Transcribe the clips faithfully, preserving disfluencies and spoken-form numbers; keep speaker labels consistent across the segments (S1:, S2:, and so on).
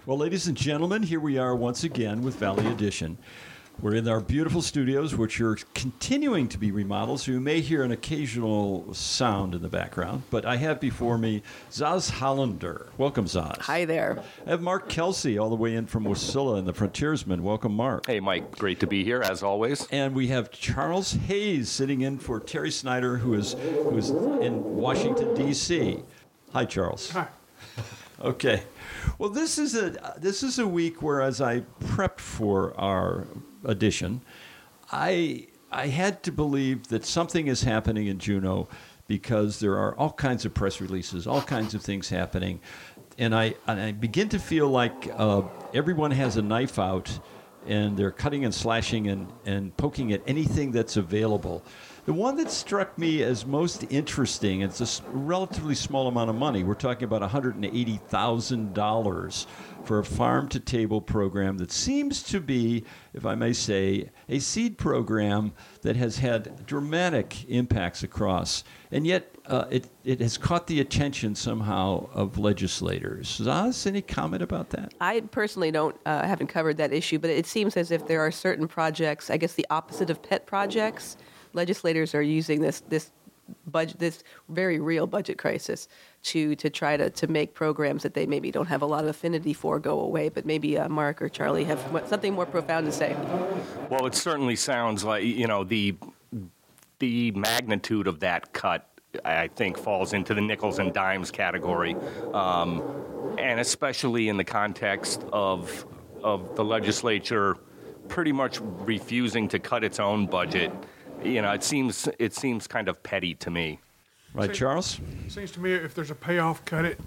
S1: Well, ladies and gentlemen, here we are once again with Valley Edition. We're in our beautiful studios, which are continuing to be remodeled, so you may hear an occasional sound in the background. But I have before me Zaz Hollander. Welcome, Zaz.
S2: Hi there.
S1: I have Mark Kelsey all the way in from Wasilla and the Frontiersman. Welcome, Mark.
S3: Hey, Mike. Great to be here, as always.
S1: And we have Charles Hayes sitting in for Terry Snyder, who is, who is in Washington, D C Hi, Charles.
S4: Hi.
S1: Okay. Well, this is a this is a week where, as I prepped for our edition, I I had to believe that something is happening in Juneau because there are all kinds of press releases, all kinds of things happening, and I and I begin to feel like uh, everyone has a knife out, and they're cutting and slashing and, and poking at anything that's available. The one that struck me as most interesting, it's a s- relatively small amount of money. We're talking about one hundred eighty thousand dollars for a farm-to-table program that seems to be, if I may say, a seed program that has had dramatic impacts across. And yet uh, it, it has caught the attention somehow of legislators. Zaz, any comment about that?
S2: I personally don't uh, haven't covered that issue, but it seems as if there are certain projects, I guess the opposite of pet projects. Legislators are using this this budget, this very real budget crisis, to to try to, to make programs that they maybe don't have a lot of affinity for go away. But maybe uh, Mark or Charlie have something more profound to say.
S3: Well, it certainly sounds like, you know, the the magnitude of that cut, I think, falls into the nickels and dimes category, um, and especially in the context of of the legislature pretty much refusing to cut its own budget. You know, it seems it seems kind of petty to me.
S1: Right,
S4: See-
S1: Charles?
S4: Seems to me if there's a payoff, cut it.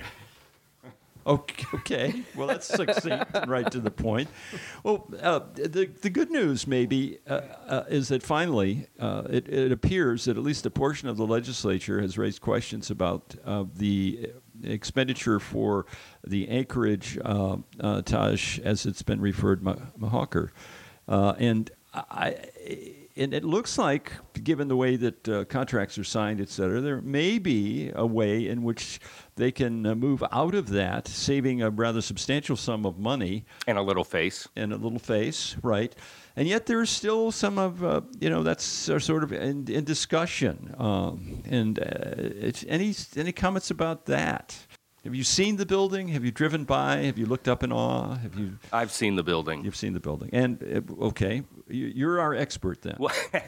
S1: Okay, okay. Well, that's succinct and right to the point. Well, uh, the the good news maybe uh, uh, is that finally uh, it, it appears that at least a portion of the legislature has raised questions about uh, the expenditure for the Anchorage uh, uh, Taj, as it's been referred, Ma- Mahawker, uh, and I. And it looks like, given the way that uh, contracts are signed, et cetera, there may be a way in which they can uh, move out of that, saving a rather substantial sum of money.
S3: And a little face.
S1: And a little face, right. And yet there's still some of, uh, you know, that's uh, sort of in, in discussion. Um, and uh, it's, any any comments about that? Have you seen the building? Have you driven by? Have you looked up in awe? Have you?
S3: I've seen the building.
S1: You've seen the building. And, uh, okay, you- you're our expert then.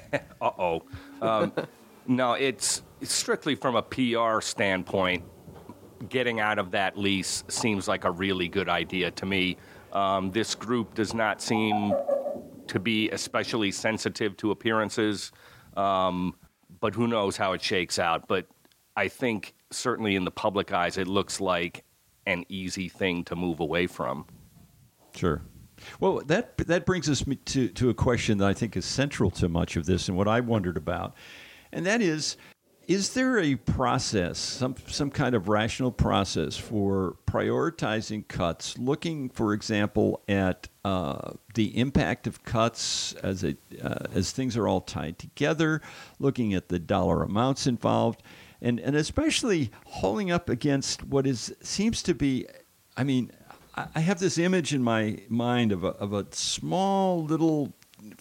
S3: Uh-oh. Um, no, it's strictly from a P R standpoint. Getting out of that lease seems like a really good idea to me. Um, this group does not seem to be especially sensitive to appearances, um, but who knows how it shakes out. But I think certainly in the public eyes, it looks like an easy thing to move away from.
S1: Sure. Well, that that brings us to, to a question that I think is central to much of this and what I wondered about. And that is, is there a process, some some kind of rational process for prioritizing cuts, looking, for example, at uh, the impact of cuts as, it, uh, as things are all tied together, looking at the dollar amounts involved, and, and especially holding up against what is seems to be, I mean, I have this image in my mind of a, of a small little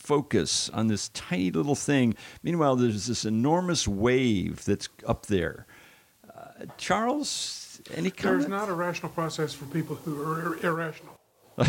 S1: focus on this tiny little thing. Meanwhile, there's this enormous wave that's up there. Uh, Charles, any comment?
S4: There's not a rational process for people who are ir- irrational.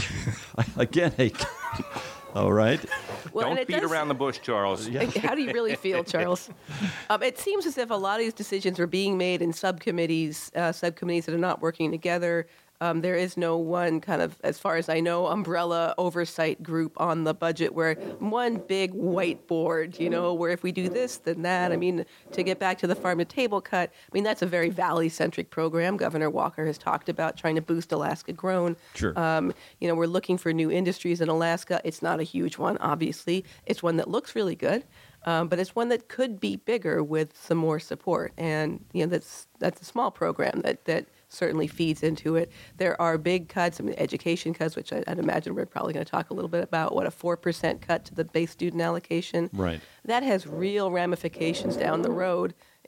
S1: Again, hey, all right.
S2: Well, and
S3: Don't
S2: it
S3: beat
S2: does-
S3: around the bush, Charles.
S2: How do you really feel, Charles? Um, it seems as if a lot of these decisions are being made in subcommittees, uh, subcommittees that are not working together. Um, there is no one kind of, as far as I know, umbrella oversight group on the budget where one big whiteboard, you know, where if we do this, then that. I mean, to get back to the farm-to-table cut, I mean, that's a very Valley-centric program. Governor Walker has talked about trying to boost Alaska Grown.
S1: Sure.
S2: Um, you know, we're looking for new industries in Alaska. It's not a huge one, obviously. It's one that looks really good. Um, but it's one that could be bigger with some more support. And, you know, that's that's a small program that, that certainly feeds into it. There are big cuts, I mean, education cuts, which I, I'd imagine we're probably going to talk a little bit about, what a four percent cut to the base student allocation.
S1: Right.
S2: That has real ramifications down the road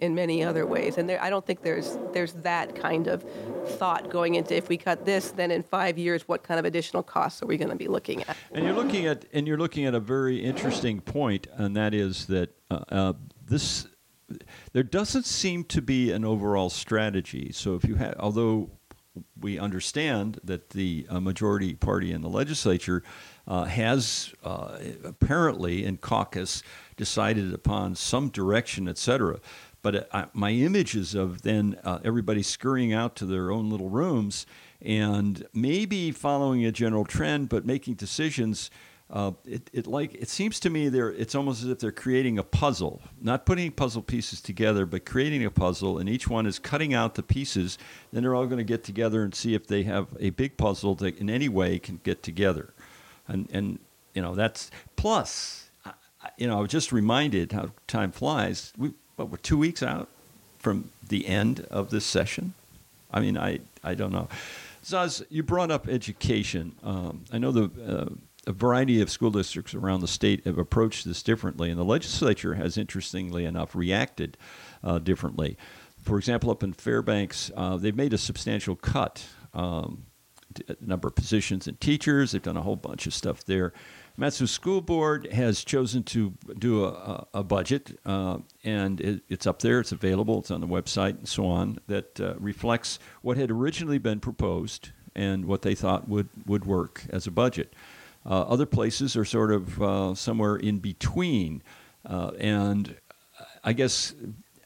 S2: in many other ways. And there, I don't think there's there's that kind of thought going into if we cut this, then in five years, what kind of additional costs are we going to be looking at?
S1: And you're looking at and you're looking at a very interesting point, and that is that uh, uh, this there doesn't seem to be an overall strategy. So if you have, although we understand that the uh, majority party in the legislature uh, has uh, apparently in caucus decided upon some direction, et cetera. But uh, my image is of then uh, everybody scurrying out to their own little rooms and maybe following a general trend, but making decisions. Uh, it, it like it seems to me they're it's almost as if they're creating a puzzle, not putting puzzle pieces together, but creating a puzzle, and each one is cutting out the pieces. Then they're all going to get together and see if they have a big puzzle that in any way can get together. And and you know that's plus, you know I was just reminded how time flies. We what, we're two weeks out from the end of this session. I mean I I don't know. Zaz, you brought up education. Um, I know the. Uh, A variety of school districts around the state have approached this differently, and the legislature has, interestingly enough, reacted uh, differently. For example, up in Fairbanks, uh, they've made a substantial cut, um, a number of positions in teachers. They've done a whole bunch of stuff there. Matsu School Board has chosen to do a, a budget, uh, and it, it's up there. It's available. It's on the website and so on, that uh, reflects what had originally been proposed and what they thought would, would work as a budget. Uh, other places are sort of uh, somewhere in between. Uh, and I guess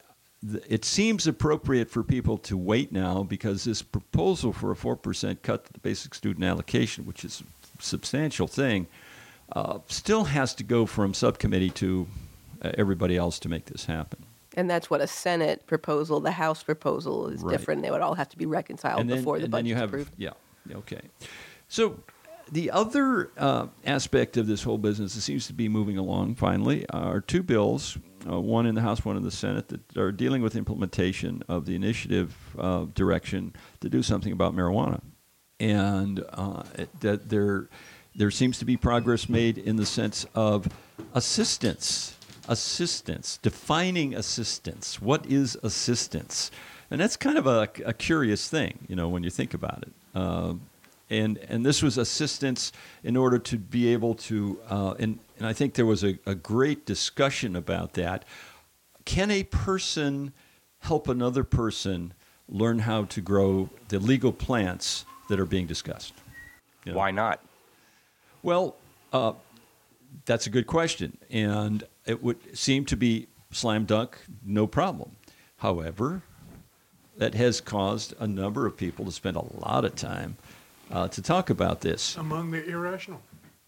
S1: th- it seems appropriate for people to wait now because this proposal for a four percent cut to the basic student allocation, which is a substantial thing, uh, still has to go from subcommittee to uh, everybody else to make this happen.
S2: And that's what a Senate proposal, the House proposal is
S1: Right.
S2: different. They would all have to be reconciled
S1: And then,
S2: before the
S1: and then
S2: budget's
S1: you have,
S2: approved.
S1: Yeah, okay. So the other uh, aspect of this whole business that seems to be moving along finally are two bills, uh, one in the House, one in the Senate, that are dealing with implementation of the initiative uh, direction to do something about marijuana. And uh, it, that there, there seems to be progress made in the sense of assistance, assistance, defining assistance. What is assistance? And that's kind of a, a curious thing, you know, when you think about it. Uh, And and this was assistance in order to be able to, uh, and, and I think there was a, a great discussion about that. Can a person help another person learn how to grow the legal plants that are being discussed? You know?
S3: Why not?
S1: Well, uh, that's a good question. And it would seem to be slam dunk, no problem. However, that has caused a number of people to spend a lot of time Uh, to talk about this.
S4: Among the irrational.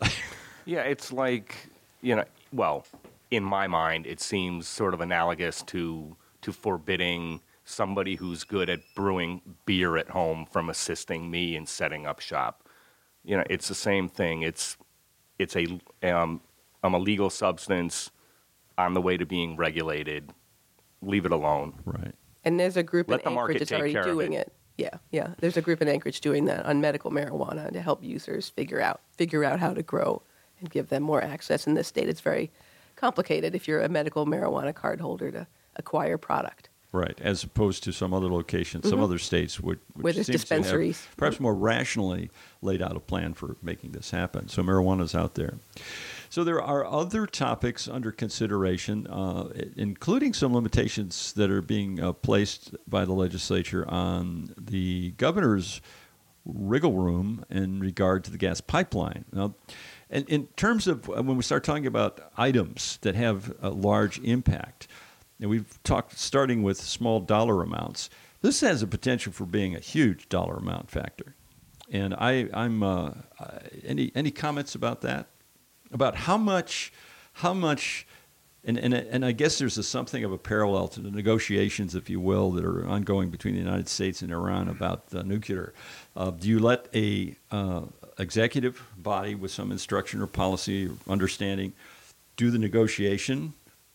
S3: Yeah, it's like, you know, well, in my mind, it seems sort of analogous to to forbidding somebody who's good at brewing beer at home from assisting me in setting up shop. You know, it's the same thing. It's it's a um, um, a legal substance on the way to being regulated. Leave it alone.
S1: Right.
S2: And there's a group
S3: Let
S2: in
S3: the market
S2: Anchorage that's
S3: take
S2: already
S3: care of
S2: doing
S3: it.
S2: it. Yeah, yeah. There's a group in Anchorage doing that on medical marijuana to help users figure out figure out how to grow and give them more access. In this state, it's very complicated if you're a medical marijuana card holder to acquire product.
S1: Right, as opposed to some other locations, some other states would, which
S2: Where there's
S1: seems to have
S2: dispensaries.
S1: perhaps more rationally laid out a plan for making this happen. So marijuana's out there. So there are other topics under consideration, uh, including some limitations that are being uh, placed by the legislature on the governor's wriggle room in regard to the gas pipeline. Now, and in terms of uh, when we start talking about items that have a large impact, and we've talked starting with small dollar amounts, this has a potential for being a huge dollar amount factor. And I, I'm uh, any any comments about that? About how much, how much, and, and and I guess there's a, something of a parallel to the negotiations, if you will, that are ongoing between the United States and Iran about uh, nuclear. Uh, do you let a uh, executive body with some instruction or policy or understanding do the negotiation,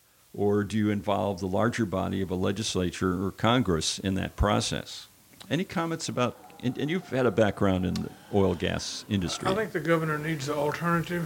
S1: or do you involve the larger body of a legislature or Congress in that process? Any comments about? And, and you've had a background in the oil gas industry.
S4: I think the governor needs the alternative.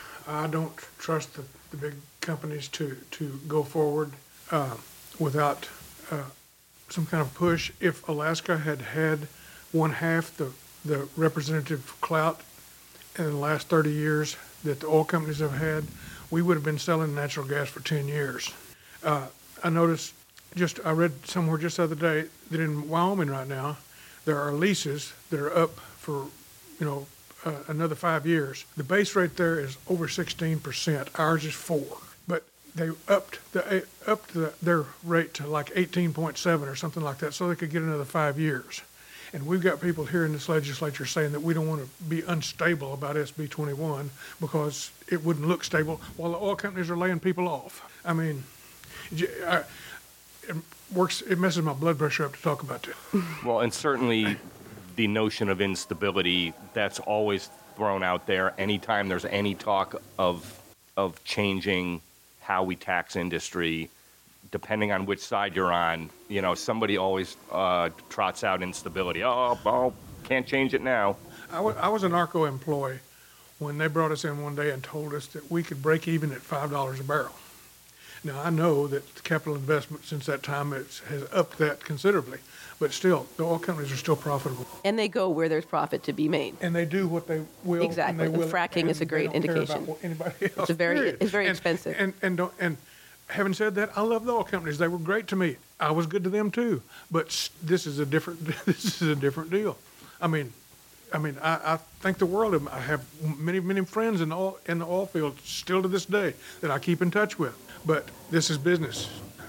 S4: I don't trust the, the big companies to, to go forward uh, without uh, some kind of push. If Alaska had had one half the, the representative clout in the last thirty years that the oil companies have had, we would have been selling natural gas for ten years. Uh, I noticed, just I read somewhere just the other day that in Wyoming right now, there are leases that are up for, you know, uh, another five years. The base rate there is over sixteen percent. Ours is four. But they upped the upped the, their rate to like eighteen point seven or something like that, so they could get another five years. And we've got people here in this legislature saying that we don't want to be unstable about S B twenty-one because it wouldn't look stable while the oil companies are laying people off. I mean, I, it works. It messes my blood pressure up to talk about that.
S3: Well, and certainly the notion of instability, that's always thrown out there anytime there's any talk of of changing how we tax industry. Depending on which side you're on, you know, somebody always uh, trots out instability. Oh, oh, can't change it now.
S4: I, w- I was an ARCO employee when they brought us in one day and told us that we could break even at five dollars a barrel. Now, I know that the capital investment since that time has, has upped that considerably, but still, the oil companies are still profitable.
S2: And they go where there's profit to be made.
S4: And they do what they will.
S2: Exactly.
S4: And they will,
S2: And fracking
S4: and
S2: is a great
S4: they don't care
S2: indication.
S4: about what anybody else,
S2: It's a very-
S4: period.
S2: it's very
S4: And-
S2: expensive.
S4: And, and, don't, and having said that, I love the oil companies. They were great to me. I was good to them too. But s- this is a different. This is a different deal. I mean, I mean, I, I think the world of them. I have many, many friends in the oil, in the oil field still to this day that I keep in touch with. But this is business.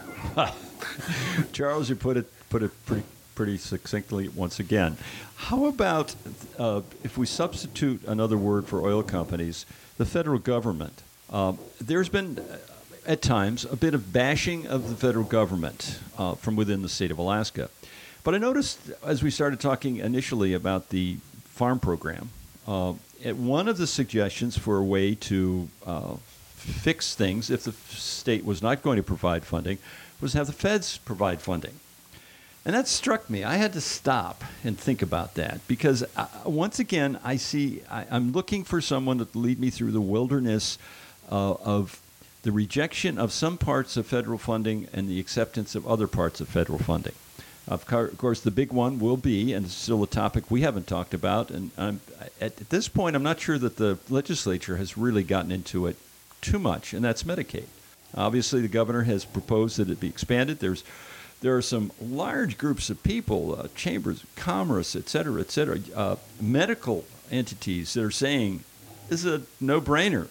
S1: Charles, you put it put it pretty pretty succinctly once again. How about uh, if we substitute another word for oil companies, the federal government? Um, there's been, uh, at times, a bit of bashing of the federal government uh, from within the state of Alaska. But I noticed as we started talking initially about the farm program, uh, at one of the suggestions for a way to uh, fix things if the state was not going to provide funding was have the feds provide funding. And that struck me. I had to stop and think about that because uh, once again, I see I, I'm looking for someone to lead me through the wilderness uh, of the rejection of some parts of federal funding and the acceptance of other parts of federal funding. Of course, the big one will be, and it's still a topic we haven't talked about, and I'm, at this point, I'm not sure that the legislature has really gotten into it too much, and that's Medicaid. Obviously, the governor has proposed that it be expanded. There's There are some large groups of people, uh, chambers of commerce, et cetera, et cetera, uh, medical entities that are saying this is a no-brainer.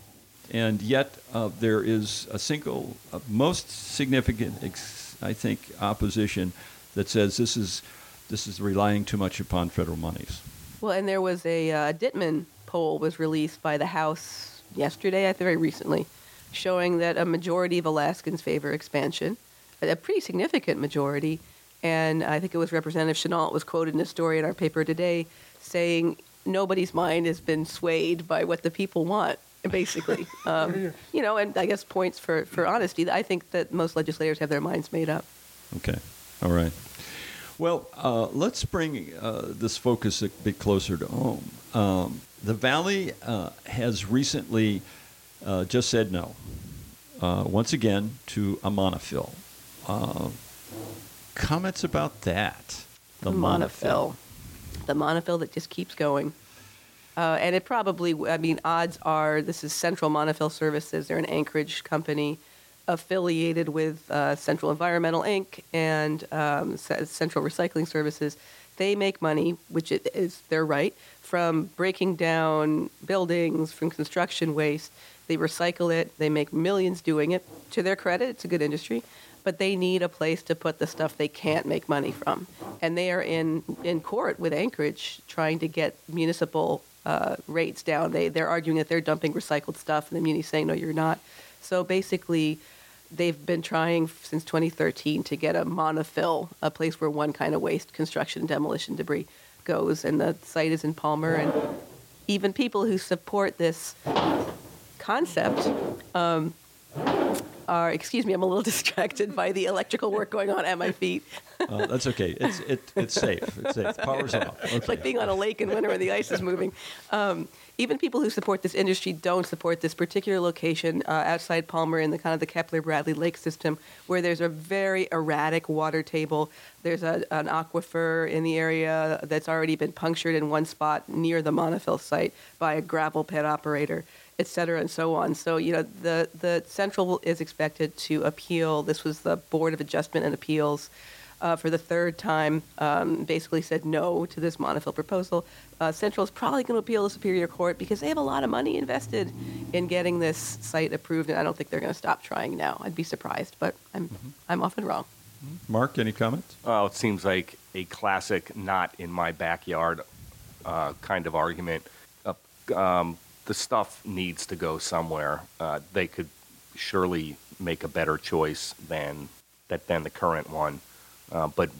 S1: And yet uh, there is a single, uh, most significant, ex- I think, opposition that says this is this is relying too much upon federal monies.
S2: Well, and there was a uh, Dittman poll was released by the House yesterday, I think very recently, showing that a majority of Alaskans favor expansion. A pretty significant majority, and I think it was Representative Chenault was quoted in a story in our paper today saying nobody's mind has been swayed by what the people want, basically. Um, you know, and I guess points for, for honesty. I think that most legislators have their minds made up.
S1: Okay. All right. Well, uh, let's bring uh, this focus a bit closer to home. Um, the Valley uh, has recently uh, just said no, uh, once again, to a monofill. Uh, comments about that?
S2: The monofill. The monofill that just keeps going. Uh, and it probably, I mean, odds are this is Central Monofill Services. They're an Anchorage company affiliated with uh, Central Environmental Incorporated and um, Central Recycling Services. They make money, which it is their right, from breaking down buildings, from construction waste. They recycle it. They make millions doing it. To their credit, it's a good industry. But they need a place to put the stuff they can't make money from. And they are in, in court with Anchorage trying to get municipal uh, rates down. They, they're arguing that they're dumping recycled stuff, and the muni's saying, no, you're not. So basically, they've been trying since twenty thirteen to get a monofill, a place where one kind of waste, construction and demolition debris, goes. And the site is in Palmer. And even people who support this concept um, are, excuse me, I'm a little distracted by the electrical work going on at my feet.
S1: Uh, that's okay. It's it, it's safe. It's safe. Power's off. Okay.
S2: It's like being on a lake in winter when the ice is moving. Um, even people who support this industry don't support this particular location uh, outside Palmer in the kind of the Kepler-Bradley Lake system, where there's a very erratic water table. There's a, an aquifer in the area that's already been punctured in one spot near the Montefiore site by a gravel pit operator, et cetera, and so on. So, you know, the, the Central is expected to appeal. This was the Board of Adjustment and Appeals. Uh, for the third time, um, basically said no to this Montefiore proposal. Uh, Central is probably going to appeal to Superior Court because they have a lot of money invested in getting this site approved, and I don't think they're going to stop trying now. I'd be surprised, but I'm mm-hmm. I'm often wrong.
S1: Mark, any comments?
S3: Well, it seems like a classic not in my backyard uh, kind of argument. Uh, um, the stuff needs to go somewhere. Uh, they could surely make a better choice than that than the current one. Uh, but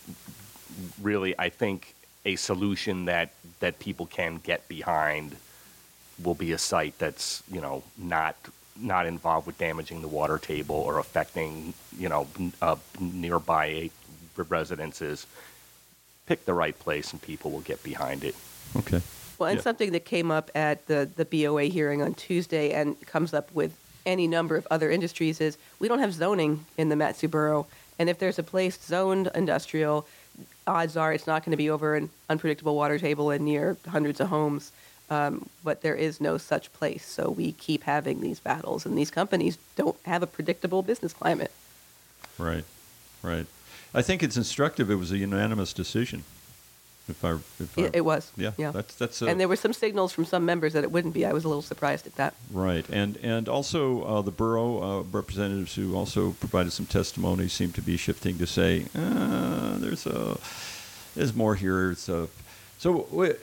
S3: really, I think a solution that, that people can get behind will be a site that's, you know, not not involved with damaging the water table or affecting, you know, uh, nearby residences. Pick the right place and people will get behind it.
S1: Okay.
S2: Well, and
S1: Yeah.
S2: something that came up at the, the B O A hearing on Tuesday and comes up with any number of other industries is we don't have zoning in the Mat-Su borough. And if there's a place zoned industrial, odds are it's not going to be over an unpredictable water table and near hundreds of homes. Um, but there is no such place. So we keep having these battles, and these companies don't have a predictable business climate.
S1: Right, right. I think it's instructive. It was a unanimous decision. If I, if I,
S2: It, it was.
S1: yeah,
S2: yeah.
S1: that's that's a,
S2: And there were some signals from some members that it wouldn't be. I was a little surprised at that.
S1: right, and and also uh, the borough uh, representatives who also provided some testimony seem to be shifting to say uh, there's a there's more here. It's a, so it,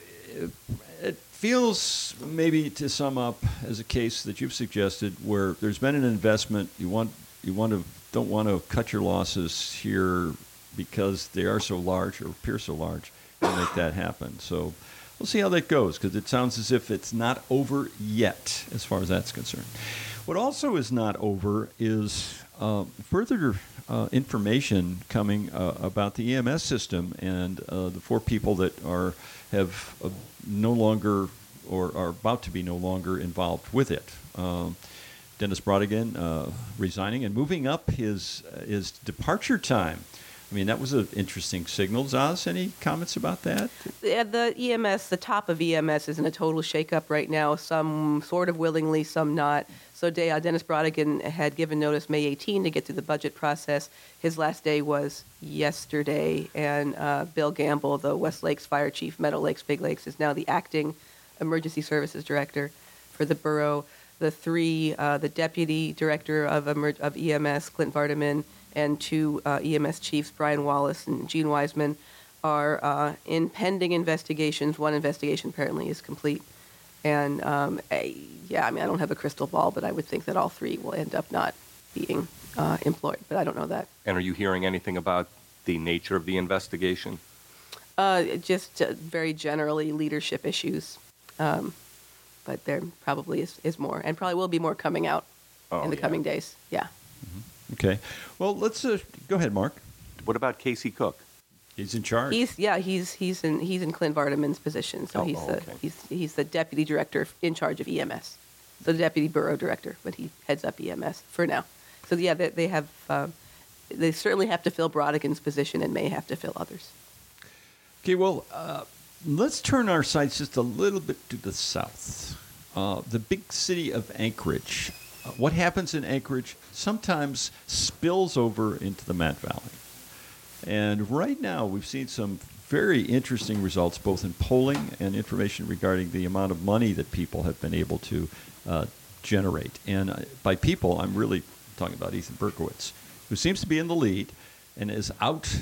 S1: it feels maybe to sum up as a case that you've suggested where there's been an investment. You want you want to don't want to cut your losses here because they are so large or appear so large. To make that happen. So we'll see how that goes, because it sounds as if it's not over yet as far as that's concerned. What also is not over is uh, further uh, information coming uh, about the E M S system and uh, the four people that are have uh, no longer or are about to be no longer involved with it. Um, Dennis Brodigan uh, resigning and moving up his uh, his departure time. I mean, that was an interesting signal. Zaz, any comments about that?
S2: Yeah, the E M S, the top of E M S is in a total shakeup right now, some sort of willingly, some not. So De- uh, Dennis Brodigan had given notice May eighteenth to get through the budget process. His last day was yesterday, and uh, Bill Gamble, the West Lakes Fire Chief, Meadow Lakes, Big Lakes, is now the acting Emergency Services Director for the borough. The three, uh, the Deputy Director of, Emer- of E M S, Clint Vardaman, and two uh, E M S chiefs, Brian Wallace and Gene Wiseman, are uh, in pending investigations. One investigation apparently is complete. And, um, a, yeah, I mean, I don't have a crystal ball, but I would think that all three will end up not being uh, employed. But I don't know that.
S3: And are you hearing anything about the nature of the investigation?
S2: Uh, just uh, very generally leadership issues. Um, but there probably is, is more, and probably will be more coming out
S3: Oh,
S2: in the
S3: yeah.
S2: coming days. Yeah.
S1: Okay. Well, let's uh, go ahead, Mark.
S3: What about Casey Cook?
S1: He's in charge.
S2: He's yeah he's he's in he's in Clint Vardaman's position, so
S3: Oh,
S2: he's
S3: oh,
S2: the
S3: okay.
S2: he's he's the deputy director in charge of E M S, so the deputy borough director, but he heads up E M S for now. So yeah, they, they have um, they certainly have to fill Brodigan's position and may have to fill others.
S1: Okay. Well, uh, let's turn our sights just a little bit to the south. Uh, the big city of Anchorage. Uh, what happens in Anchorage sometimes spills over into the Matt Valley. And right now, we've seen some very interesting results, both in polling and information regarding the amount of money that people have been able to uh, generate. And uh, by people, I'm really talking about Ethan Berkowitz, who seems to be in the lead and has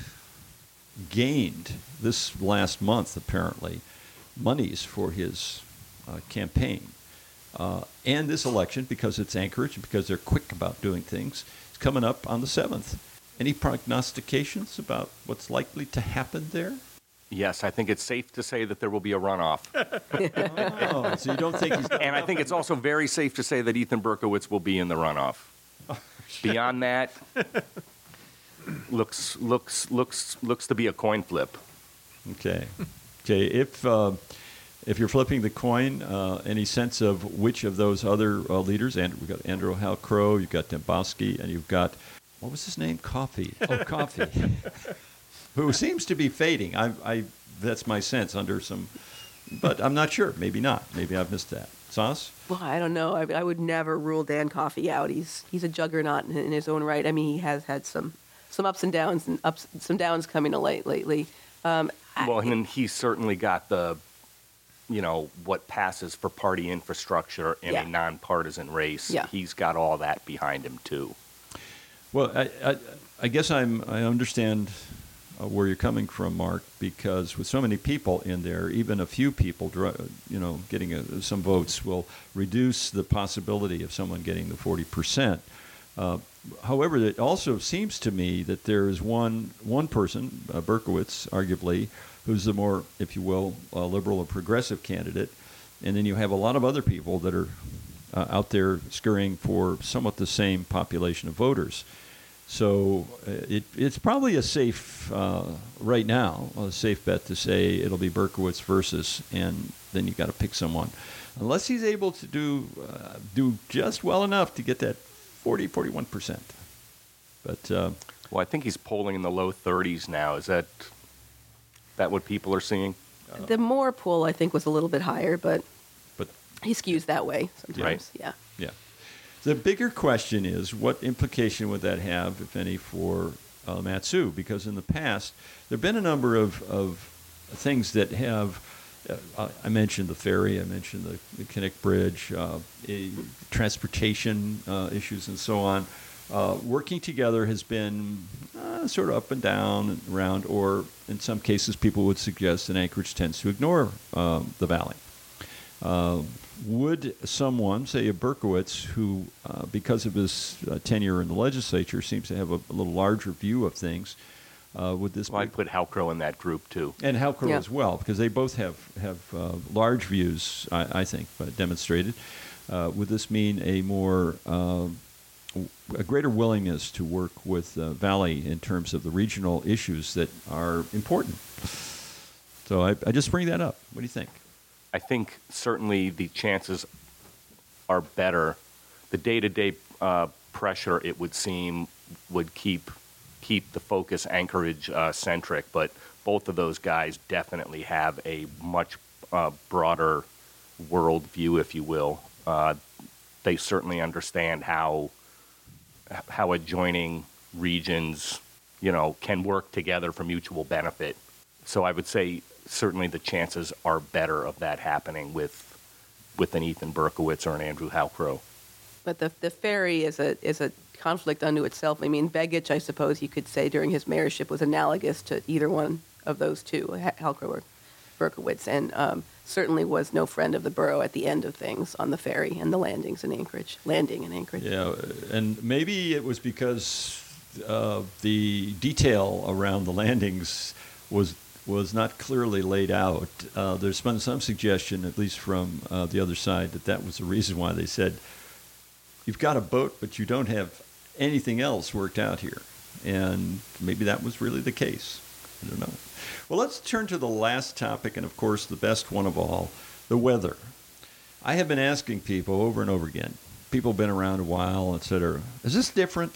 S1: outgained this last month, apparently, monies for his uh, campaign. Uh, and this election, because it's Anchorage and because they're quick about doing things, is coming up on the seventh. Any prognostications about what's likely to happen there?
S3: Yes, I think it's safe to say that there will be a runoff.
S1: Oh, so you don't think he's...
S3: And I think it's also very safe to say that Ethan Berkowitz will be in the runoff. Beyond that, looks looks looks looks to be a coin flip.
S1: Okay. Okay. If uh, if you're flipping the coin, uh, any sense of which of those other uh, leaders? And we've got Andrew Hal Crow, you've got Dembowski, and you've got what was his name? Coffee. Oh, Coffee. Who seems to be fading. I, I that's my sense under some, but I'm not sure. Maybe not. Maybe I've missed that. Sauce?
S2: Well, I don't know. I, I would never rule Dan Coffey out. He's he's a juggernaut in, in his own right. I mean, he has had some some ups and downs and ups some downs coming to light lately. Um,
S3: Well,
S2: I,
S3: and he's certainly got the, you know, what passes for party infrastructure in
S2: Yeah.
S3: a nonpartisan race.
S2: Yeah.
S3: He's got all that behind him too.
S1: Well, I, I, I guess I'm, I understand uh, where you're coming from, Mark, because with so many people in there, even a few people, dr- you know, getting a, some votes will reduce the possibility of someone getting the forty percent. Uh, however, it also seems to me that there is one one person, uh, Berkowitz, arguably, who's the more, if you will, uh, liberal or progressive candidate, and then you have a lot of other people that are uh, out there scurrying for somewhat the same population of voters. So uh, it, it's probably a safe, uh, right now, a safe bet to say it'll be Berkowitz versus, and then you got to pick someone. Unless he's able to do uh, do just well enough to get that forty, forty-one percent. But uh,
S3: Well, I think he's polling in the low thirties now. Is that that what people are seeing?
S2: the Moore poll, I think, was a little bit higher, but
S1: but
S2: he skews that way sometimes. Yeah.
S1: yeah. The bigger question is, what implication would that have, if any, for uh, Matsu? Because in the past, there have been a number of, of things that have, uh, I mentioned the ferry, I mentioned the, the Kinnick Bridge, uh, a, transportation uh, issues and so on. Uh, working together has been uh, sort of up and down and around, or in some cases people would suggest that Anchorage tends to ignore um, the valley. Uh, would someone, say a Berkowitz, who, uh, because of his uh, tenure in the legislature, seems to have a, a little larger view of things, uh, would this
S3: Well,
S1: be...
S3: I'd put Halcrow in that group too.
S1: And Halcrow
S2: Yeah.
S1: as well, because they both have, have uh, large views, I, I think, uh, demonstrated. Uh, would this mean a more... Uh, a greater willingness to work with uh, Valley in terms of the regional issues that are important? So I, I just bring that up. What do you think?
S3: I think certainly the chances are better. The day-to-day uh, pressure, it would seem, would keep keep the focus Anchorage uh, centric, but both of those guys definitely have a much uh, broader world view, if you will. Uh, they certainly understand how how adjoining regions, you know, can work together for mutual benefit. So I would say certainly the chances are better of that happening with with an Ethan Berkowitz or an Andrew Halcrow.
S2: But the the ferry is a is a conflict unto itself. I mean, Begich, I suppose you could say during his mayorship was analogous to either one of those two, Halcrow or Berkowitz, and um, certainly was no friend of the borough at the end of things on the ferry and the landings in Anchorage, landing in Anchorage.
S1: Yeah, and maybe it was because uh, the detail around the landings was was not clearly laid out. Uh, there's been some suggestion, at least from uh, the other side, that that was the reason why they said, you've got a boat, but you don't have anything else worked out here. And maybe that was really the case. I don't know. Well, let's turn to the last topic, and of course, the best one of all, the weather. I have been asking people over and over again, people have been around a while, et cetera, is this different?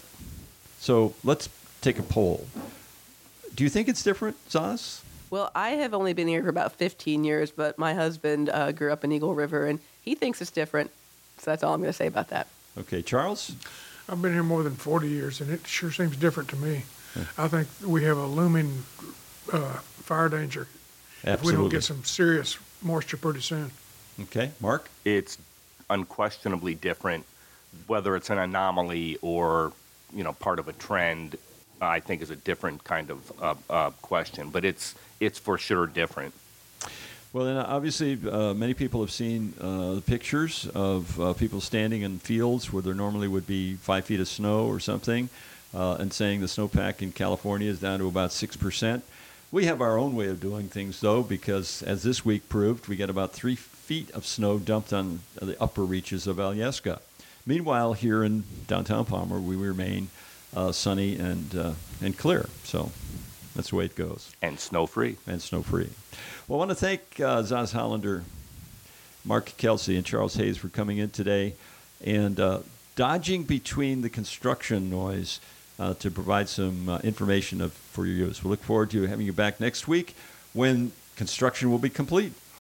S1: So let's take a poll. Do you think it's different, Zaz?
S2: Well, I have only been here for about fifteen years, but my husband uh, grew up in Eagle River, and he thinks it's different. So that's all I'm going to say about that.
S1: Okay, Charles?
S4: I've been here more than forty years, and it sure seems different to me. I think we have a looming uh, fire danger if we
S1: Absolutely.
S4: don't get some serious moisture pretty soon.
S1: Okay, Mark?
S3: It's unquestionably different, whether it's an anomaly or, you know, part of a trend. I think is a different kind of uh, uh, question, but it's it's for sure different.
S1: Well, then obviously, uh, many people have seen uh, the pictures of uh, people standing in fields where there normally would be five feet of snow or something, uh, and saying the snowpack in California is down to about six percent. We have our own way of doing things, though, because as this week proved, we got about three feet of snow dumped on the upper reaches of Alyeska. Meanwhile, here in downtown Palmer, we remain uh, sunny and uh, and clear. So that's the way it goes.
S3: And snow-free.
S1: And snow-free. Well, I want to thank uh, Zaz Hollander, Mark Kelsey, and Charles Hayes for coming in today and uh, dodging between the construction noise uh, to provide some uh, information of, for your use. We look forward to having you back next week when construction will be complete.